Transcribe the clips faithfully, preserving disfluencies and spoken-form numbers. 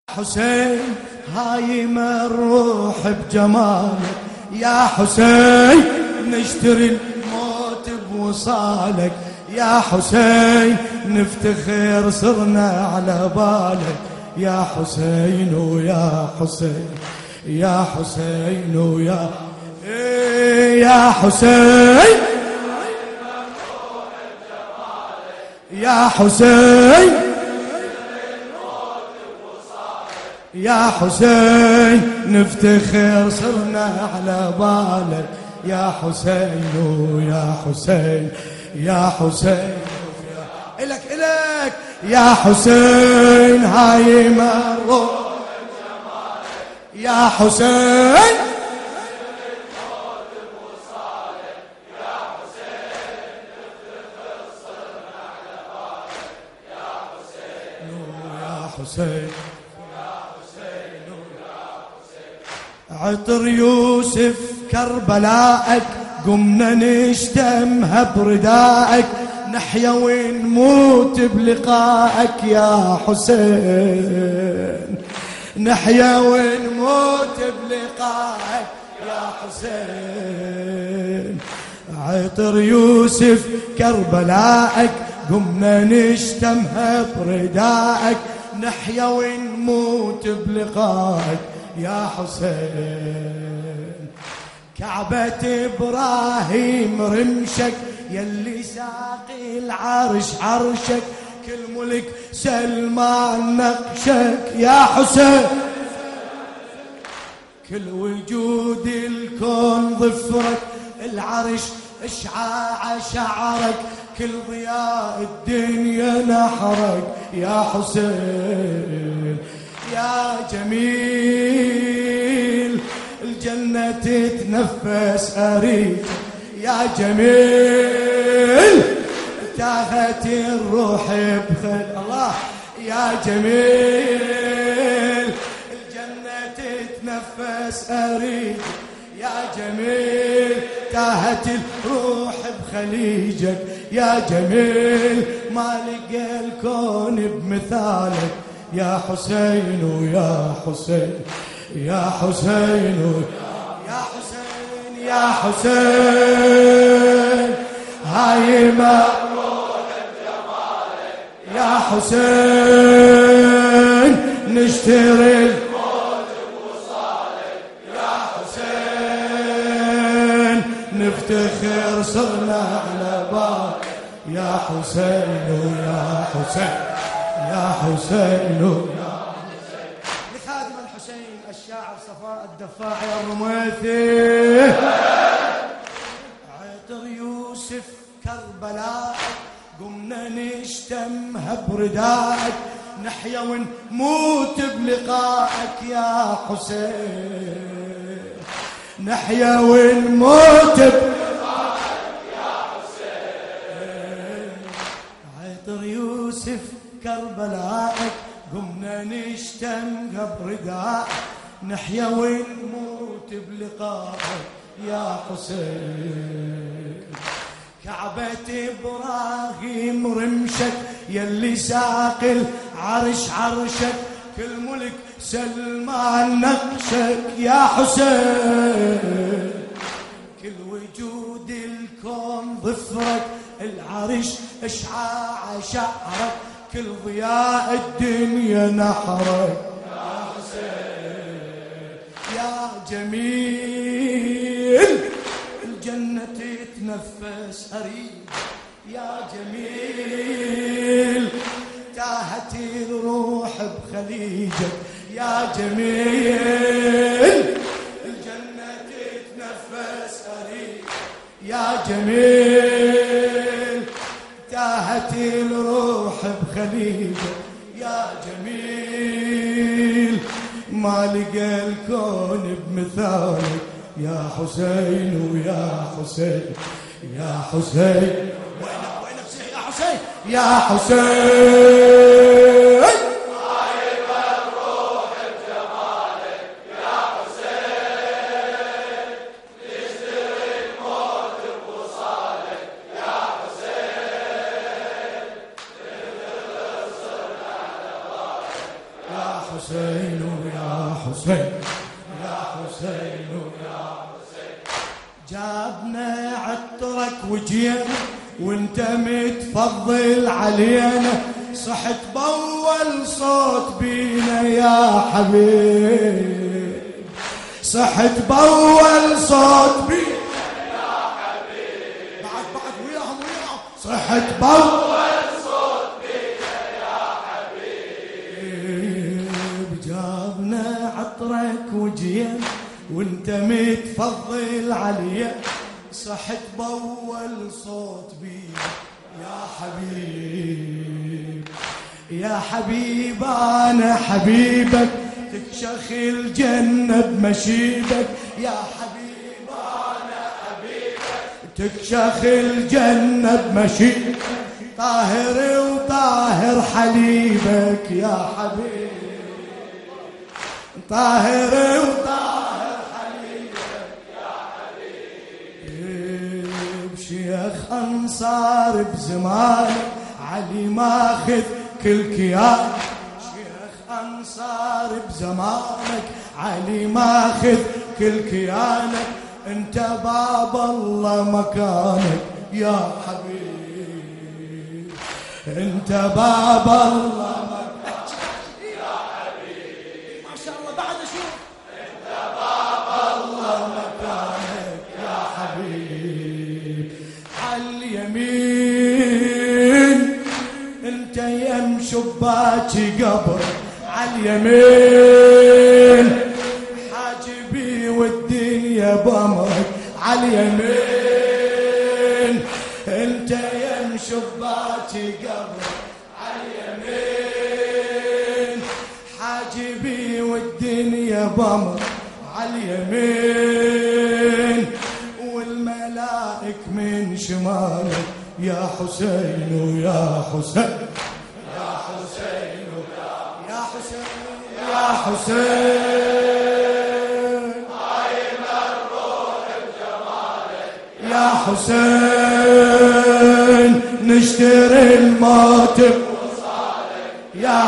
حسين هايم الروح بجمالك يا حسين، نشتري الموت بوصالك يا حسين، نفتخر صرنا على بالك يا حسين ويا حسين يا حسين ويا إيه يا حسين يا حسين يا حسين، نفتخر صرنا على بالك يا حسين ويا حسين يا حسين إلك إلك يا حسين هايم الروح يا حسين، حسين عطر يوسف كربلائك، قمنا نشتمها بردائك، نحيا ونموت بلقائك يا حسين، نحيا ونموت بلقائك يا حسين. عطر يوسف كربلائك، قمنا نشتمها بردائك، نحيا ونموت بلقائك يا حسين. كعبة إبراهيم رمشك، يلي ساقي العرش عرشك، كل ملك سلمان نقشك يا حسين، كل وجود الكون ظفرك، العرش اشعاع شعرك، كل ضياء الدنيا نحرك يا حسين. يا جميل الجنة تتنفس أريد يا جميل، تاهت الروح بخل الله يا جميل، الجنة تتنفس أريد يا جميل، تاهت الروح بخليجك يا جميل، ما لقى الكون بمثالك يا حسين ويا حسين يا حسين يا حسين يا حسين هايم الروح بجمالك يا حسين، نشتري الموت بوصالك يا حسين، نفتخر صرنا على بالك يا حسين ويا حسين يا حسين يا حسين. لخادم الحسين الشاعر صفاء الدفاعي الرميثي، عطر يوسف كربلائك، قمنا نشتمها بردائك، نحيا ونموت بلقائك يا حسين، نحيا ونموت بلقائك يا حسين. عطر يوسف كربلائك، قمنا نشتمها بردائك، نحيا ونموت بلقائك يا حسين. كعبة إبراهيم رمشك، يلي ساقي العرش عرشك، كل ملك سلمان نقشك يا حسين، كل وجود الكون ظفرك، العرش اشعاع شعرك، كل ضياء الدنيا نحرك يا حسين. يا جميل الجنة تتنفس أريد يا جميل، تاهت الروح بخليجك يا جميل، الجنة تتنفس أريد يا جميل، تاهت الروح بخليجك يا جميل، ما لقى الكون بمثالك يا حسين ويا حسين يا حسين. وينك وينك سيح يا حسين يا حسين، هايم الروح بجمالك يا حسين، نشتري الموت بوصالك يا حسين، يا حسين حسين ويا حسين يا حسين ويا حسين. جابنا عطرك وجينا وانت متفضل علينا، صحت بأول صوت بينا يا حبيب، صحت بأول صوت بينا يا حبيب. بعد بعد وياهم وياهم صحت بأول صوت بينا يا حبيب. جابنا عطرك وجينا وانت متفضل علينا، صحت بأول صوت بينا يا حبيب. يا حبيب أنا حبيبك تكشخ الجنة بمشيبك، يا حبيب أنا حبيبك تكشخ الجنة بمشيبك، طاهر وطاهر حليبك يا حبيب، طاهر وطاهر حليبك يا حبيب. شيخ أنصار بزمانك علي ماخذ كل كيان، شيخ أنصار بزمانك علي ماخذ كل كيانك، انت باب الله مكانك يا حبيب، انت باب الله مكانك يا حبيب. ما شاء الله بعد شوف انت باب الله مكانك يا حبيب. عاليمين انت يم شباكي قبر، عاليمين حاجبي والدنيا بامرك، عاليمين انت يم شباكي قبر، عاليمين حاجبي والدنيا بامرك، عاليمين والملائك من شمالك يا حسين ويا حسين يا حسين يا حسين يا حسين. قايم الروح بجمالك يا حسين، نشتري الموت بوصالك يا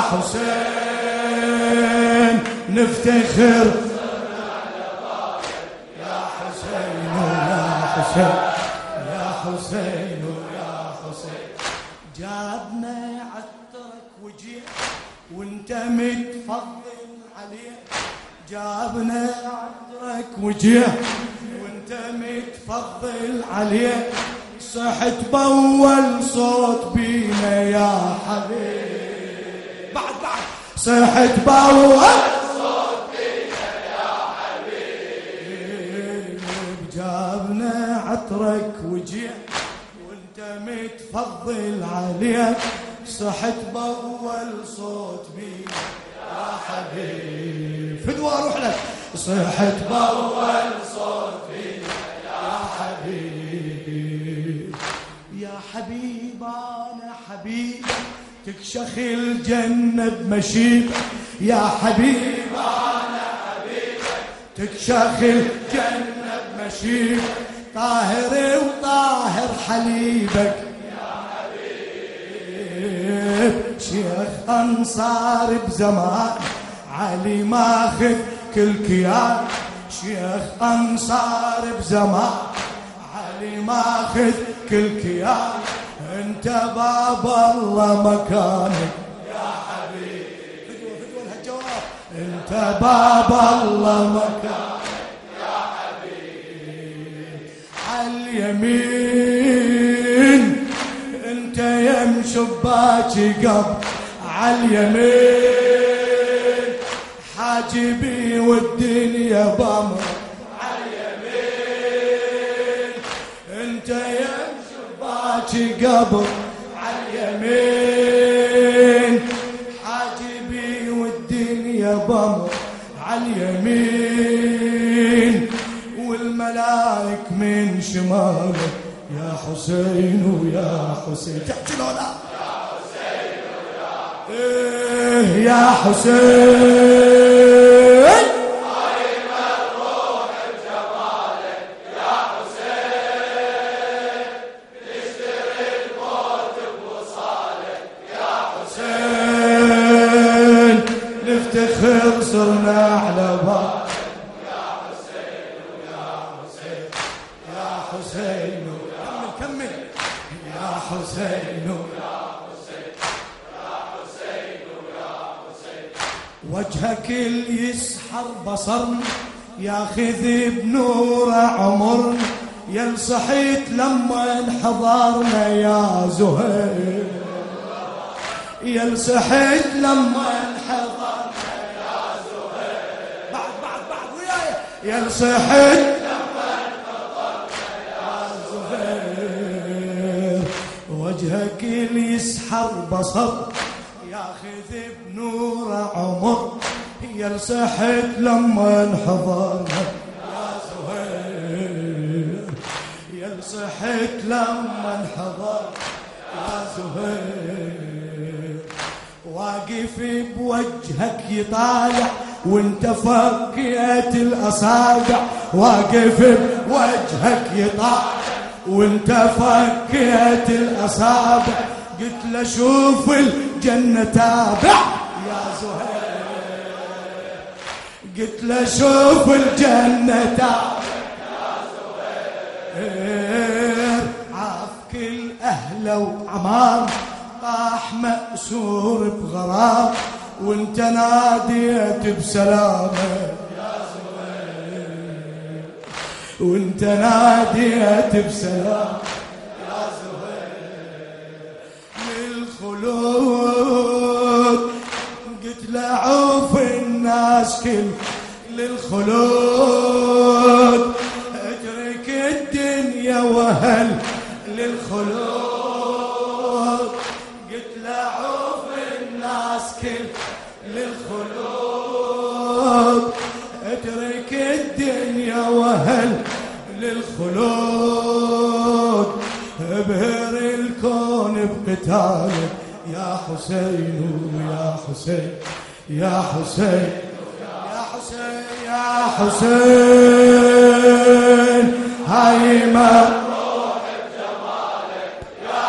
حسين، نفتخر على بابك يا حسين يا حسين يا حسين يا حسين. جابنا عطرك وجينا وانت متفضل عليه، جابنا عطرك وجينا وانت متفضل عليه، صحت بأول صوت بينا يا حبيب. بعد بعد صحت بأول صوت بينا يا حبيب. جابنا عطرك وجينا وانت متفضل عليه، صحت بأول صوت بينا يا حبيب. فدوى اروح لك صحت بأول صوت بينا يا حبيب. يا حبيب انا حبيب تكشخ الجنة بمشيبك، يا حبيب انا حبيبك تكشخ الجنة بمشيبك، طاهر وطاهر حليبك يا حبيب. شيخ أنصار بزمان علي ماخذ كل كيان، شيخ أنصار بزمان علي ماخذ كل كيان، انت باب الله مكانك يا حبيب. فدوى فدوى الهالجواب انت باب الله مكانك يا حبيب. عاليمين انت يم شباكي قبر، عاليمين حاجبي والدنيا بامر، عاليمين انت يم شباكي قبر، عاليمين حاجبي والدنيا بامر، عاليمين والملائك من شمالك يا حسين ويا حسين. تحكي له لا يا حسين ويا حسين يا حسين. قايم الروح بجمالك يا حسين، نشتري الموت بوصالك يا حسين، نفتخر صرنا على بعض يا حسين يا حسين يا حسين كمل كمل يا حسين يا حسين يا حسين يا حسين وجهك اللي يسحر بصرنا ياخذ بنور عمرنا يا صحيت لما انحضرنا يا زهير يا صحيت لما انحضرنا يا زهير بعد بعد بعد وياي يا صحيت لما انحضرنا يا زهير وجهك اللي يسحر بصر ياخذ بنور عمر يا صحيت لما انحضرنا يا زهير يا صحيت لما انحضرنا يا زهير واقف بوجهك يطالع وانت فكيت الاصابع واقف بوجهك يطالع وانت فكيت الاصابع قلت له شوف الجنة تابع يا زهير قلت له شوف الجنة تابع يا زهير عافك الأهل وعمار طاح مأسور بغرام وانت ناديت بسلامة يا زهير وانت ناديت بسلامة يا زهير للخلود قلت لعوف الناس كل للخلود اترك الدنيا وهل للخلود قلت لعوف الناس كل للخلود اترك الدنيا وهل للخلود ابهر الكون بقتالك يا حسين يا حسين يا حسين يا حسين يا حسين هاي ما روح بجمالك يا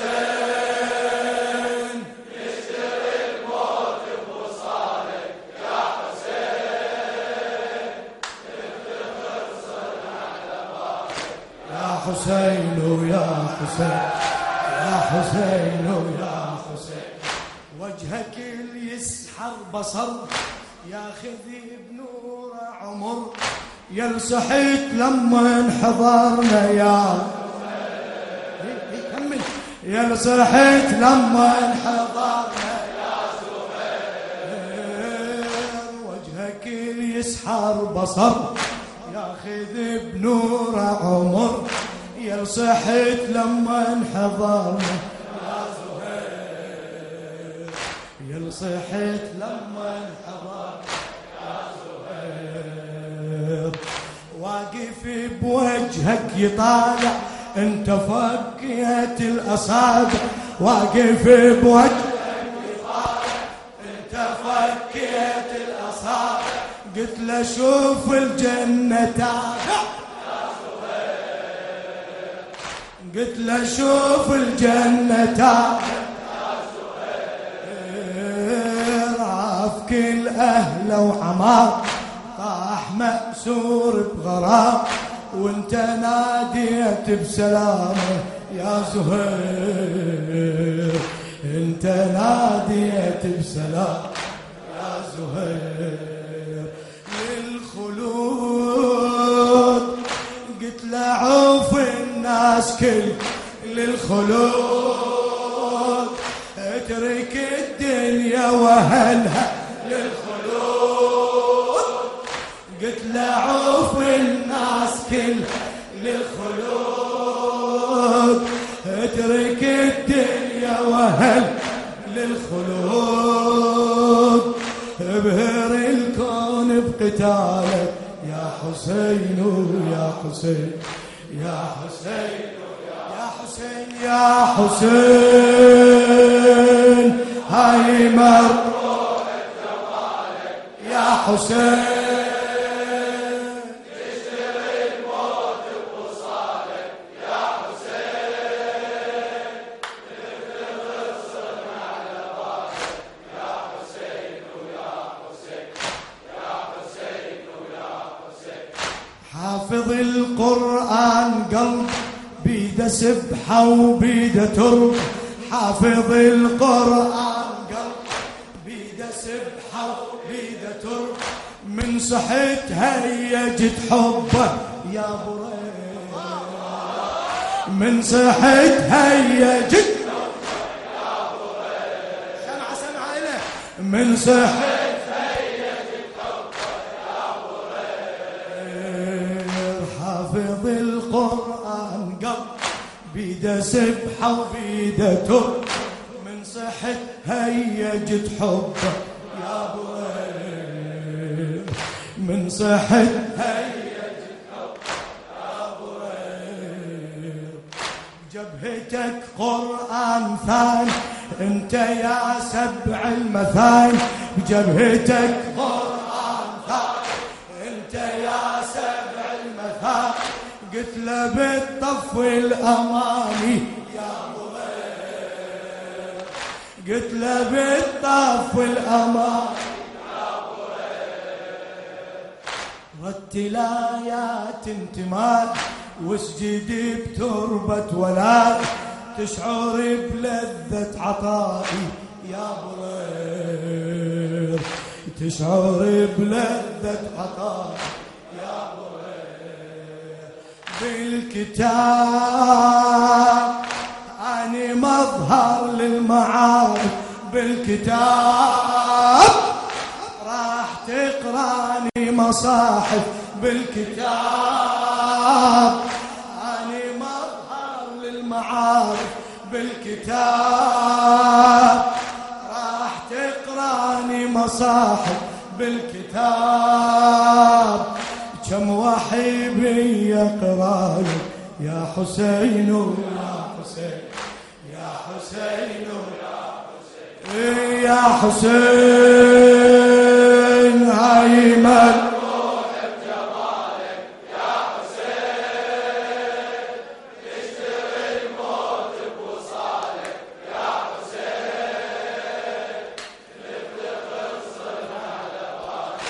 حسين يشتري الموت بوصالك يا حسين افتخر صرنا على بابك يا حسين يا حسين يا حسين يا حسين وجهك اللي يسحر بصر ياخذ بنور عمر يا صحيت لما انحضرنا يا كمل يا صحيت لما انحضرنا يا زهير وجهك اللي يسحر بصر ياخذ بنور عمر يا صحيت لما انحضرنا يا زهير يا صحيت لما انحضرنا يا زهير واقف بوجهك يطالع انت فكيت الاصابع واقف بوجهك يطالع انت فكيت الاصابع قلت له شوف الجنة تابع قلت له شوف الجنة تابع عافك الأهل وعمار طاح مأسور بغرام وانت ناديت بسلامة يا زهير انت ناديت بسلامة يا زهير للخلود قلت لعوف الناس كل للخلود اترك الدنيا وهلها للخلود قلت لعوف الناس كل للخلود اترك الدنيا وهل للخلود ابهر الكون بقتالك يا حسين يا حسين يا حسين يا حسين يا حسين هاي مروح جمالك يا حسين تشتري الموت بوصالك يا حسين تفتخر صرنا على بابك يا حسين يا حسين حافظ القرآن قلب بيده سبحة وبيده ترب، حافظ القرآن قلب بيده سبحة وبيده ترب، من صحت هيجت حبه يا بريد، من صحت هيجت يا بريد، سمع سمع إله، من صحت هيجت حبه يا بريد، حافظ القرآن قلب بيده سبحة وبيده ترب، من صحت هيجت حبه يا بريد، من صحت هيجت حبه يا بريد، جبهتك قرآن ثاني انت يا سبع المثاني، بجبهتك قرآن ثاني انت يا سبع المثاني، قلت له بالطف الأماني يا بريد، قلت له بالطف الأماني يا بريد، رتل آيات انتماء واسجدي بتربة ولاد، تشعر بلذة عطائي يا بريد، تشعر بلذة عطائي يا بريد، بالكتاب أني مظهر للمعارف، بالكتاب راح تقراني مصاحف، بالكتاب أني مظهر للمعارف، بالكتاب راح تقراني مصاحف، بالكتاب كم وحي بي يقراني يا حسين يا حسين يا حسين يا حسين، هاي مروح بجمالك يا حسين، تشتري الموت بوصالك يا حسين، نفتخر صرنا على بالك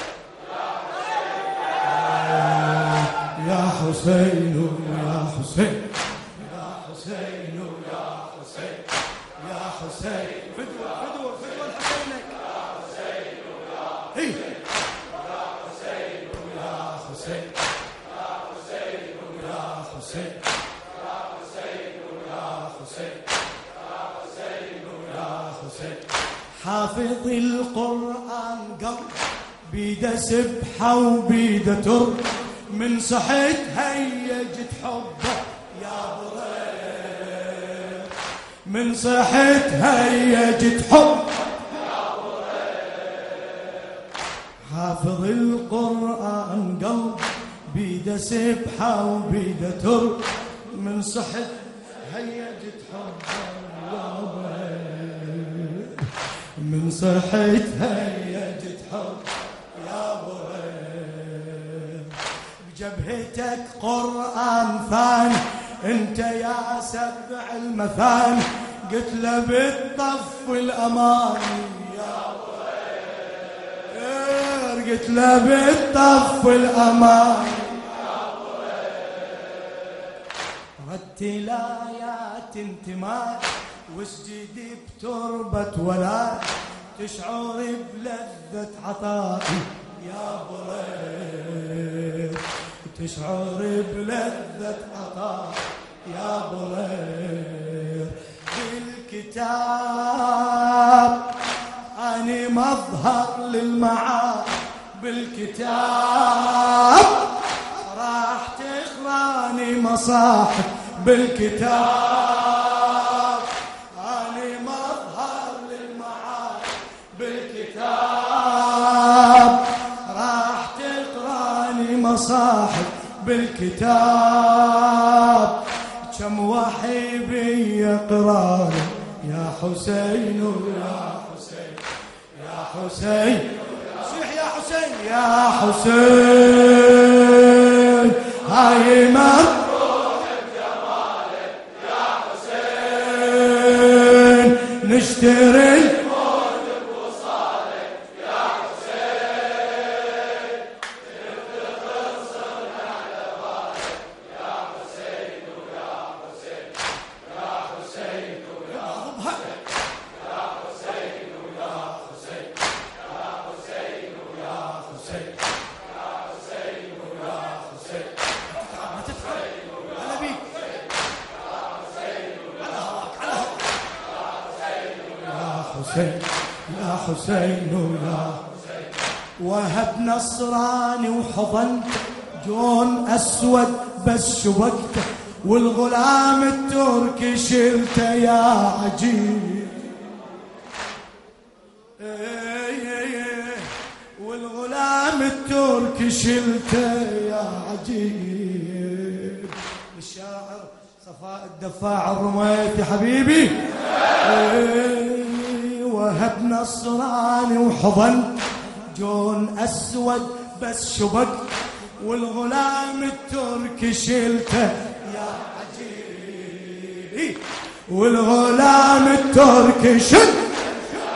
يا حسين يا حسين يا حسين يا حسين يا حسين، فدوة فدوة فدوة لحسينك يا حسين يا حسين يا حسين يا حسين يا حسين يا حسين يا حسين يا حسين يا حسين يا حسين، حافظ القرآن قلب بيده سبحة وبيده ترب، من صحت هيجت حبه يا بريد، من صحت هيجت حبه يا بريد، حافظ القرآن قلب بيده سبحة وبيده ترب، من صحت هيجت حبه يا بريد، من صحت هيجت حبه يا بريد، بجبهتك قرآن ثاني انت يا سبع المثاني، قلت له بالطف الأماني يا بريد، قلت له بالطف الأماني يا بريد، رتل آيات انتماء واسجدي بتربة ولاد، تشعر بلذة عطائي يا بريد، تشعر بلذة عطائي يا بريد، بالكتاب أني مظهر للمعارف، بالكتاب راح تقراني مصاحف، بالكتاب أني مظهر للمعارف، بالكتاب راح تقراني مصاحف، بالكتاب كم وحي بي يقراني يا حسين يا حسين يا حسين، صيح يا حسين يا حسين، هاي مروح بجمالك يا حسين، نشتري الموت بوصالك يا حسين، نفتخر صرنا على حسين يا حسين يا حسين. ما تتعب هلا بيك يا حسين على هواك على هواك يا حسين يا حسين يا حسين. وهب نصراني وحضنت جون أسود بس شبكته والغلام التركي شلته يا عجيب. والغلام التركي شلته يا عجيب. الشاعر صفاء الدفاع الرميت يا حبيبي. وهب نصراني وحضنت جون أسود بس شبكت والغلام التركي شلته يا عجيب. والغلام التركي شلته يا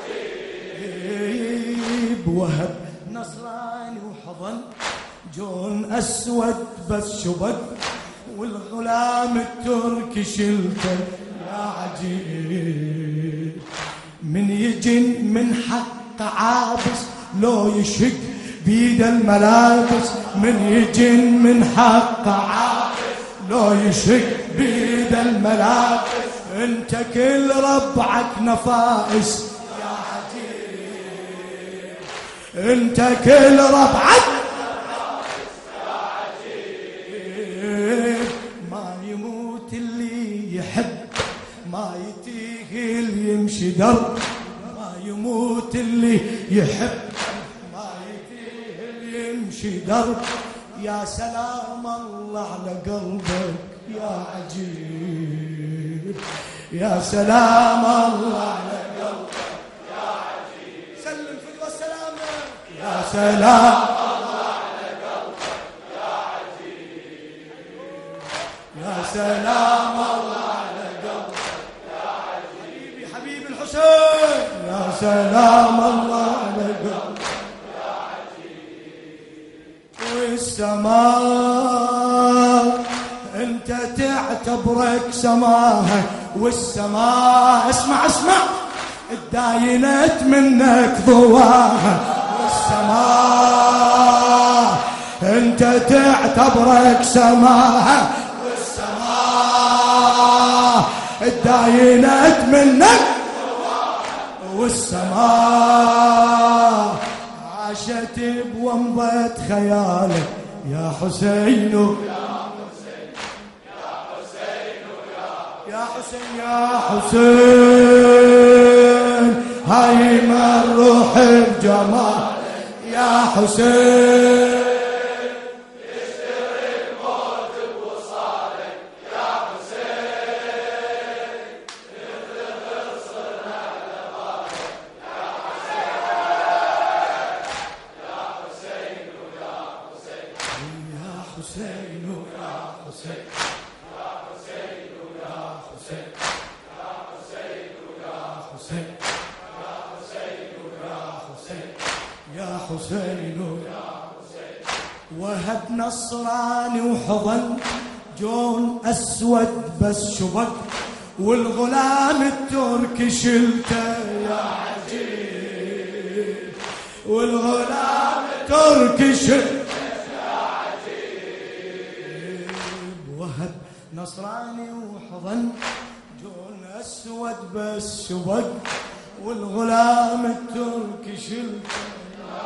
عجيب. وهب نصراني وحضن جون أسود بس شبك والغلام التركي شلته يا عجيب. من يجن من حق عابس لو يشق بيد الملابس. من يجن من حق عابس لو يشق بيد الملابس. انت كل ربعك نفائس يا عجيب. انت كل ربعك نفائس يا عجيب. ما يموت اللي يحب ما يتيه اللي يمشي درب. ما يموت اللي يحب يمشي درب. يا سلام الله على قلبك يا عجيب. يا سلام الله على قلبك يا عجيب. سلم فدوى السلام يا سلام الله على قلبك يا عجيب. يا سلام الله على قلبك يا عجيب. حبيبي الحسين يا سلام الله على قلبك. والسماء انت تعتبرك سماها والسماء اسمع اسمع اتداينت منك ضواها. والسماء انت تعتبرك سماها والسماء اتداينت منك ضواها. والسماء عاشت بومضة خيالك يا حسين يا حسين يا حسين. هاي ما الروح بجمال يا حسين. يشتري الموت بوصالك يا حسين. يفتخر صرنا على بالك يا حسين يا حسين يا حسين يا حسين يا حسين يا حسين. وهب نصراني وحضن جون أسود بس شبك والغلام التركي شلته يا عجيب. والغلام التركي شلته يا عجيب. وهب نصراني وحضن جون أسود بس شبك والغلام التركي شلته يا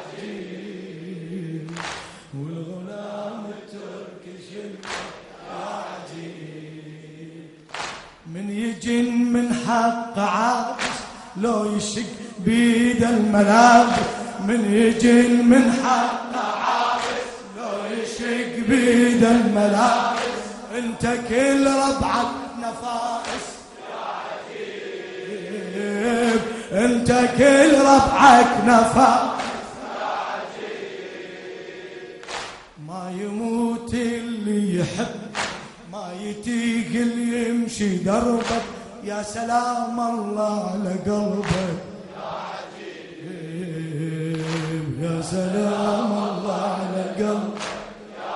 عجيب. والغلام التركي شلته يا عجيب. من يجن من حق عابس لو يشق بيد الملابس. من يجن من حق عابس لو يشق بيد الملابس. انت كل ربعك نفائس يا عجيب. انت كل ربعك نفائس يا عجيب. ما يموت اللي يحب ما يتيق اللي يمشي دربك. يا سلام الله على قلبك يا عجيب. يا سلام الله على قلبك يا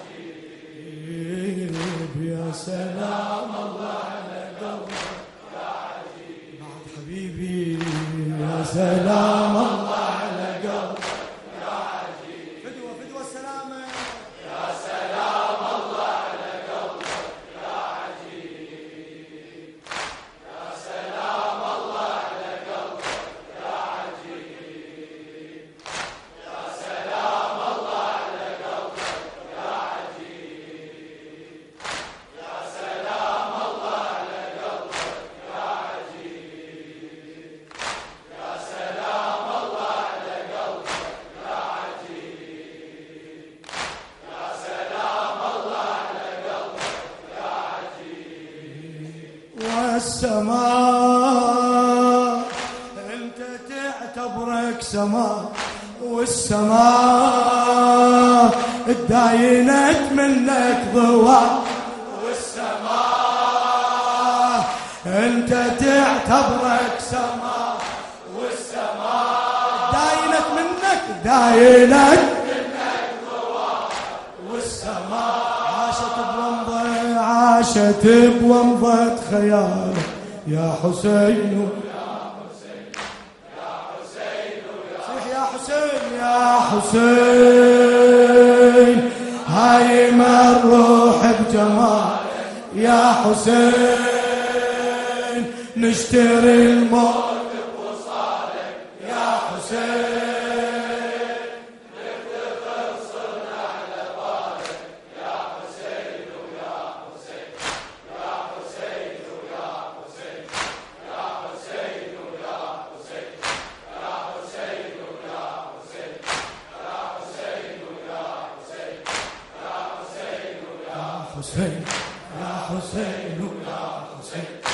عجيب. يا سلام الله على قلبك يا عجيب. بعد حبيبي يا سلام الله على قلبك يا عجيب. السماء انت تعتبرك سماء، والسماء اتداينت منك ضوء، والسماء انت تعتبرك سماء، والسماء داينت منك داينت منك ضوء، والسماء عاشت بومضة عاشت بومضة خيالك يا حسين يا حسين يا حسين، هاي ما الروح بجمال يا حسين، نشتري الموت بوصالك يا حسين، نفتخر صرنا على بالك يا حسين ويا حسين، يا حسين ويا حسين، يا حسين ويا حسين، يا حسين ويا حسين، يا حسين ويا حسين، يا حسين ويا حسين، يا حسين ويا حسين.